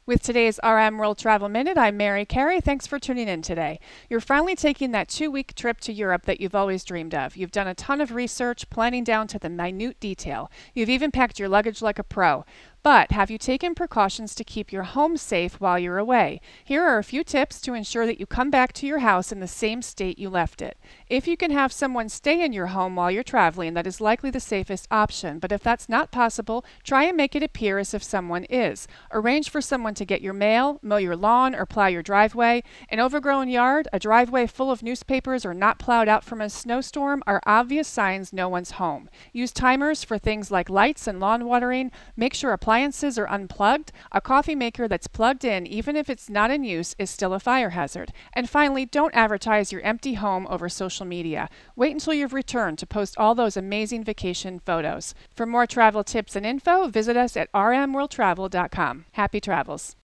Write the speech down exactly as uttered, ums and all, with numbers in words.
With today's R M World Travel Minute, I'm Mary Carey. Thanks for tuning in today. You're finally taking that two-week trip to Europe that you've always dreamed of. You've done a ton of research, planning down to the minute detail. You've even packed your luggage like a pro. But have you taken precautions to keep your home safe while you're away? Here are a few tips to ensure that you come back to your house in the same state you left it. If you can have someone stay in your home while you're traveling, that is likely the safest option. But if that's not possible, try and make it appear as if someone is. Arrange for someone to get your mail, mow your lawn, or plow your driveway. An overgrown yard, a driveway full of newspapers, or not plowed out from a snowstorm are obvious signs no one's home. Use timers for things like lights and lawn watering. Make sure appliances are unplugged. A coffee maker that's plugged in, even if it's not in use, is still a fire hazard. And finally, don't advertise your empty home over social media. Wait until you've returned to post all those amazing vacation photos. For more travel tips and info, visit us at r m world travel dot com. Happy travels.